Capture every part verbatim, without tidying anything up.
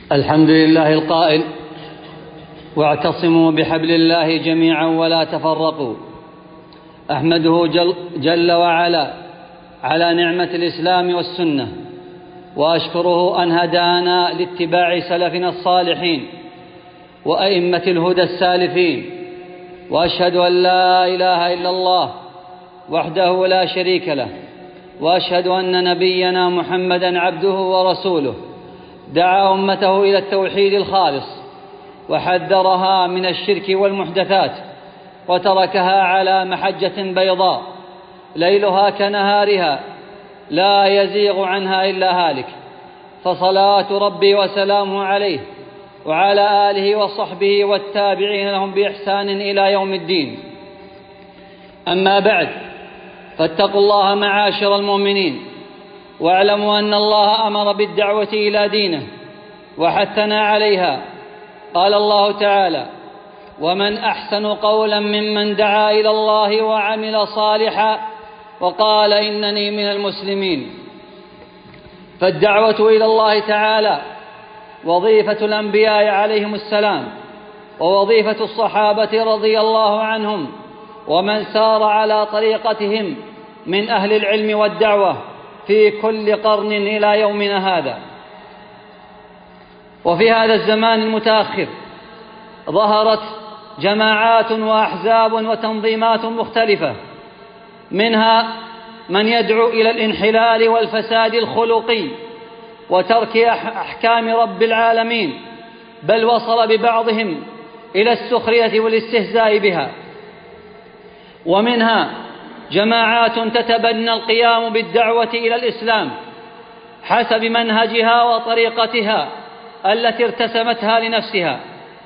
الحمد لله القائل: واعتصموا بحبل الله جميعا ولا تفرقوا. أحمده جل, جل وعلا على نعمة الإسلام والسنة، وأشكره أن هدانا لاتباع سلفنا الصالحين وأئمة الهدى السالفين، وأشهد أن لا إله إلا الله وحده لا شريك له، وأشهد أن نبينا محمدا عبده ورسوله، دعا أمته إلى التوحيد الخالص وحذرها من الشرك والمحدثات، وتركها على محجة بيضاء ليلها كنهارها لا يزيغ عنها إلا هالك. فصلاة ربي وسلامه عليه وعلى آله وصحبه والتابعين لهم بإحسان إلى يوم الدين. أما بعد، فاتقوا الله معاشر المؤمنين، واعلموا أن الله أمر بالدعوة إلى دينه وحثنا عليها. قال الله تعالى: ومن أحسن قولا ممن دعا إلى الله وعمل صالحا وقال إنني من المسلمين. فالدعوة إلى الله تعالى وظيفة الأنبياء عليهم السلام، ووظيفة الصحابة رضي الله عنهم ومن سار على طريقتهم من أهل العلم والدعوة في كل قرن إلى يومنا هذا. وفي هذا الزمان المتأخر ظهرت جماعات وأحزاب وتنظيمات مختلفة، منها من يدعو إلى الانحلال والفساد الخلقي وترك أحكام رب العالمين، بل وصل ببعضهم إلى السخرية والاستهزاء بها. ومنها جماعات تتبنى القيام بالدعوة إلى الإسلام حسب منهجها وطريقتها التي ارتسمتها لنفسها.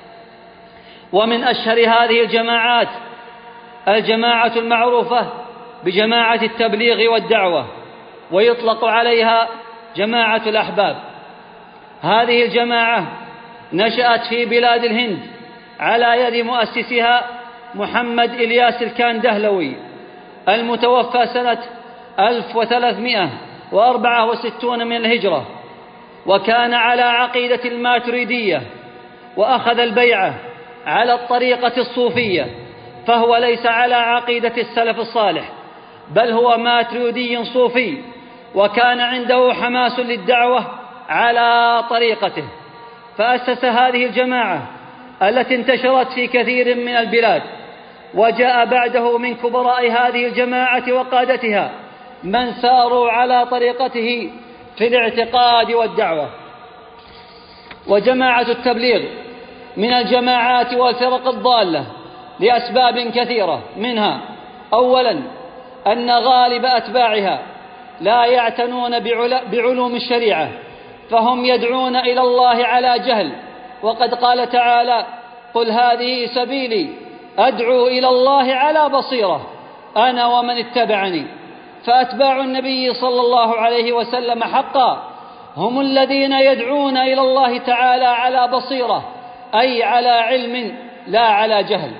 ومن أشهر هذه الجماعات الجماعة المعروفة بجماعة التبليغ والدعوة، ويطلق عليها جماعة الأحباب. هذه الجماعة نشأت في بلاد الهند على يد مؤسسها محمد إلياس الكاندهلوي المتوفى سنة ألف وثلاثمائة وأربعة وستين من الهجرة، وكان على عقيدة الماتريدية، وأخذ البيعة على الطريقة الصوفية، فهو ليس على عقيدة السلف الصالح، بل هو ماتريدي صوفي، وكان عنده حماس للدعوة على طريقته. فأسس هذه الجماعة التي انتشرت في كثير من البلاد، وجاء بعده من كبراء هذه الجماعة وقادتها من ساروا على طريقته في الاعتقاد والدعوة. وجماعة التبليغ من الجماعات والفرق الضالة لأسباب كثيرة، منها أولا أن غالب أتباعها لا يعتنون بعلوم الشريعة، فهم يدعون إلى الله على جهل، وقد قال تعالى: قل هذه سبيلي أدعو إلى الله على بصيرة أنا ومن اتبعني. فأتباع النبي صلى الله عليه وسلم حقا هم الذين يدعون إلى الله تعالى على بصيرة، أي على علم لا على جهل.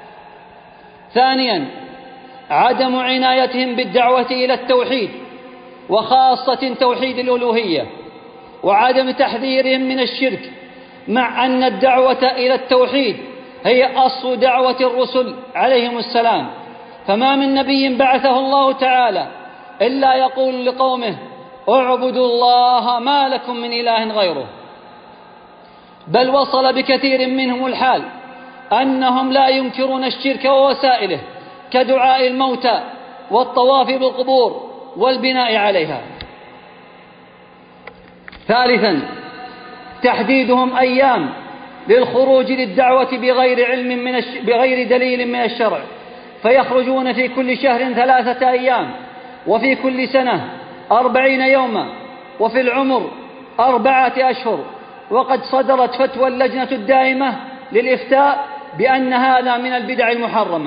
ثانيا عدم عنايتهم بالدعوة إلى التوحيد، وخاصة توحيد الألوهية، وعدم تحذيرهم من الشرك، مع أن الدعوة إلى التوحيد هي أصل دعوة الرسل عليهم السلام. فما من نبي بعثه الله تعالى إلا يقول لقومه: اعبدوا الله ما لكم من إله غيره. بل وصل بكثير منهم الحال أنهم لا ينكرون الشرك ووسائله، كدعاء الموتى والطواف بالقبور والبناء عليها. ثالثا تحديدهم أيام للخروج للدعوة بغير علم من الش... بغير دليل من الشرع، فيخرجون في كل شهر ثلاثة أيام، وفي كل سنة أربعين يوما، وفي العمر أربعة أشهر. وقد صدرت فتوى اللجنة الدائمة للإفتاء بأن هذا من البدع المحرمة.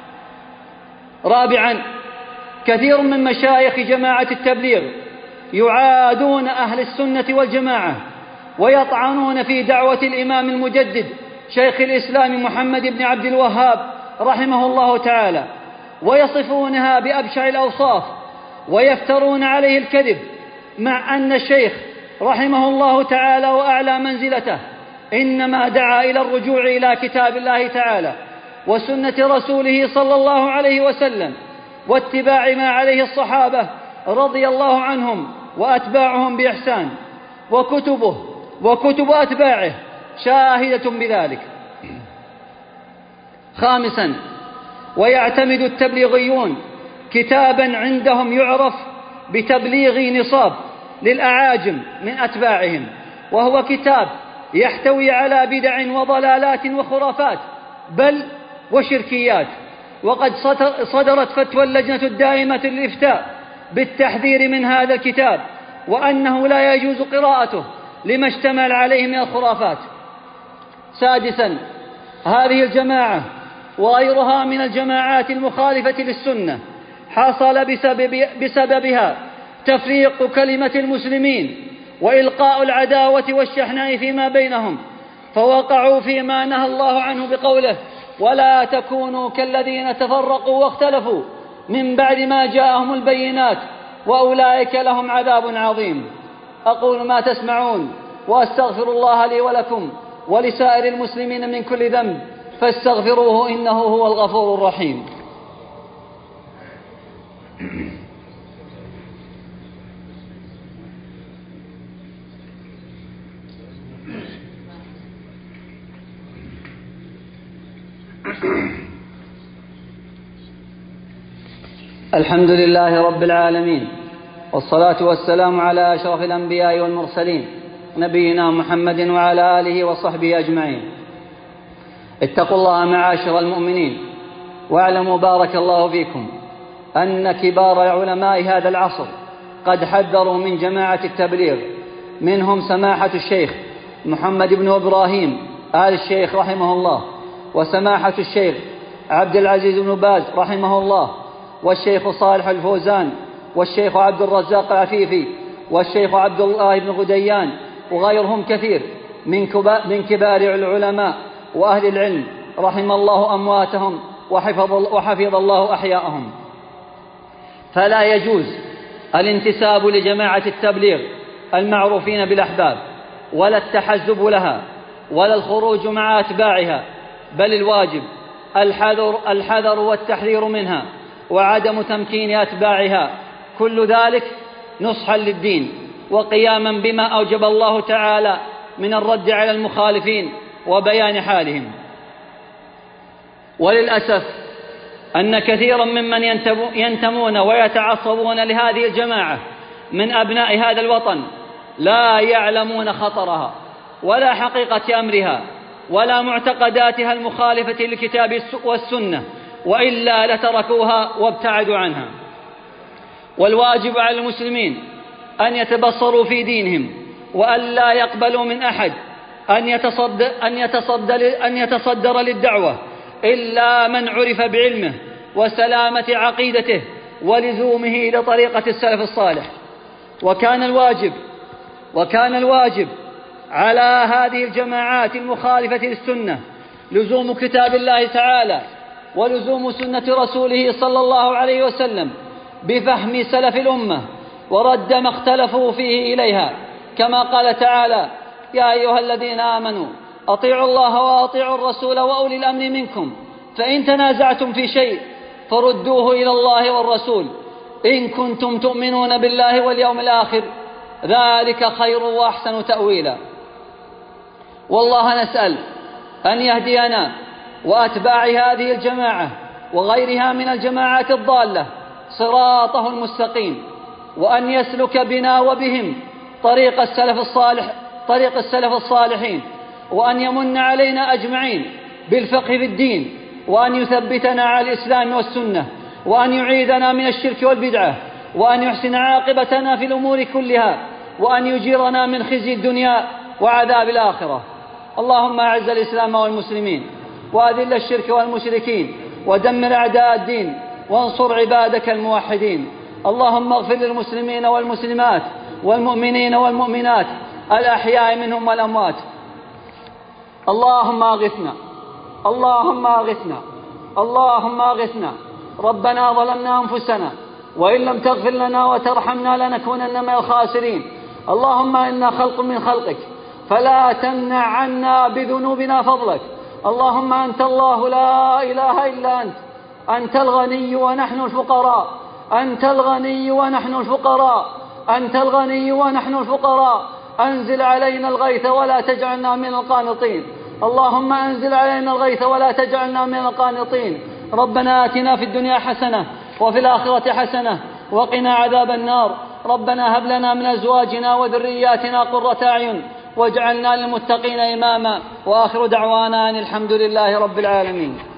رابعا كثير من مشايخ جماعة التبليغ يعادون أهل السنة والجماعة، ويطعنون في دعوة الإمام المجدد شيخ الإسلام محمد بن عبد الوهاب رحمه الله تعالى، ويصفونها بأبشع الأوصاف، ويفترون عليه الكذب، مع أن الشيخ رحمه الله تعالى وأعلى منزلته إنما دعا إلى الرجوع إلى كتاب الله تعالى وسنة رسوله صلى الله عليه وسلم واتباع ما عليه الصحابة رضي الله عنهم وأتباعهم بإحسان، وكتبه وكتب أتباعه شاهدة بذلك. خامسا، ويعتمد التبليغيون كتابا عندهم يعرف بتبليغ نصاب للأعاجم من أتباعهم، وهو كتاب يحتوي على بدع وضلالات وخرافات بل وشركيات. وقد صدرت فتوى اللجنة الدائمة للإفتاء بالتحذير من هذا الكتاب، وأنه لا يجوز قراءته لما اشتمل عليه من الخرافات. سادسا، هذه الجماعة وغيرها من الجماعات المخالفة للسنة حصل بسبب بسببها تفريق كلمة المسلمين وإلقاء العداوة والشحناء فيما بينهم، فوقعوا فيما نهى الله عنه بقوله: ولا تكونوا كالذين تفرقوا واختلفوا من بعد ما جاءهم البينات وأولئك لهم عذاب عظيم. أقول ما تسمعون وأستغفر الله لي ولكم ولسائر المسلمين من كل ذنب فاستغفروه إنه هو الغفور الرحيم. الحمد لله رب العالمين، والصلاة والسلام على أشرف الأنبياء والمرسلين نبينا محمد وعلى آله وصحبه أجمعين. اتقوا الله معاشر المؤمنين، واعلموا بارك الله فيكم أن كبار علماء هذا العصر قد حذروا من جماعة التبليغ، منهم سماحة الشيخ محمد بن إبراهيم آل الشيخ رحمه الله، وسماحة الشيخ عبد العزيز بن باز رحمه الله، والشيخ صالح الفوزان، والشيخ عبد الرزاق العفيفي، والشيخ عبد الله بن غديان، وغيرهم كثير من كبار العلماء وأهل العلم، رحم الله أمواتهم وحفظ, وحفظ الله أحياءهم. فلا يجوز الانتساب لجماعة التبليغ المعروفين بالأحباب، ولا التحزب لها، ولا الخروج مع أتباعها، بل الواجب الحذر, الحذر والتحذير منها وعدم تمكين أتباعها، كل ذلك نصحا للدين وقياما بما أوجب الله تعالى من الرد على المخالفين وبيان حالهم. وللأسف أن كثيرا ممن ينتمون ويتعصبون لهذه الجماعة من أبناء هذا الوطن لا يعلمون خطرها ولا حقيقة أمرها ولا معتقداتها المخالفة للكتاب والسنة، وإلا لتركوها وابتعدوا عنها. والواجب على المسلمين أن يتبصروا في دينهم، وأن لا يقبلوا من أحد أن يتصدر, أن يتصدر, أن يتصدر للدعوة إلا من عرف بعلمه وسلامة عقيدته ولزومه لطريقة السلف الصالح. وكان الواجب وكان الواجب على هذه الجماعات المخالفة للسنة لزوم كتاب الله تعالى ولزوم سنة رسوله صلى الله عليه وسلم بفهم سلف الأمة ورد ما اختلفوا فيه إليها، كما قال تعالى: يا أيها الذين آمنوا أطيعوا الله وأطيعوا الرسول وأولي الأمر منكم، فإن تنازعتم في شيء فردوه إلى الله والرسول إن كنتم تؤمنون بالله واليوم الآخر، ذلك خير وأحسن تأويلا. والله نسأل أن يهدينا وأتباع هذه الجماعة وغيرها من الجماعات الضالة صراطه المستقيم، وأن يسلك بنا وبهم طريق السلف الصالح طريق السلف الصالحين، وأن يمن علينا أجمعين بالفقه في الدين، وأن يثبتنا على الإسلام والسنة، وأن يعيذنا من الشرك والبدعة، وأن يحسن عاقبتنا في الأمور كلها، وأن يجيرنا من خزي الدنيا وعذاب الآخرة. اللهم أعز الإسلام والمسلمين، وأذل الشرك والمشركين، ودمر أعداء الدين، وانصر عبادك الموحدين. اللهم اغفر للمسلمين والمسلمات والمؤمنين والمؤمنات الأحياء منهم والأموات. اللهم أغثنا اللهم أغثنا اللهم أغثنا ربنا ظلمنا أنفسنا، وإن لم تغفر لنا وترحمنا لنكونن من الخاسرين. اللهم إنا خلق من خلقك فلا تمنع عنا بذنوبنا فضلك. اللهم أنت الله لا إله إلا أنت، أنت الغني ونحن الفقراء، أنت الغني ونحن الفقراء، أنت الغني ونحن الفقراء. أنزل علينا الغيث ولا تجعلنا من القانطين. اللهم أنزل علينا الغيث ولا تجعلنا من القانطين. ربنا آتنا في الدنيا حسنة وفي الآخرة حسنة وقنا عذاب النار. ربنا هب لنا من أزواجنا وذرياتنا قرة أعين واجعلنا للمتقين إماما. وآخر دعوانا أن الحمد لله رب العالمين.